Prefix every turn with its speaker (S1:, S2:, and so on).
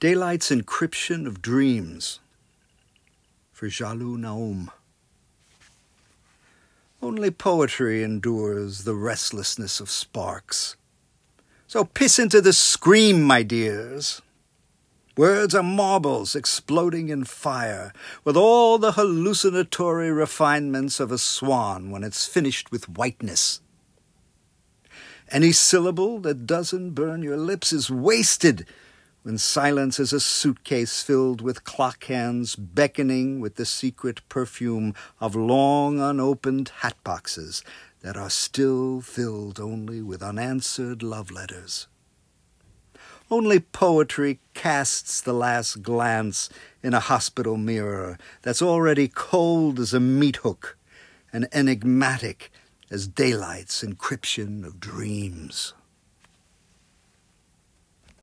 S1: Daylight's encryption of dreams, for Jalou Naum. Only poetry endures the restlessness of sparks. So piss into the scream, my dears. Words are marbles exploding in fire, with all the hallucinatory refinements of a swan when it's finished with whiteness. Any syllable that doesn't burn your lips is wasted when silence is a suitcase filled with clock hands beckoning with the secret perfume of long unopened hat boxes that are still filled only with unanswered love letters. Only poetry casts the last glance in a hospital mirror that's already cold as a meat hook and enigmatic as daylight's encryption of dreams.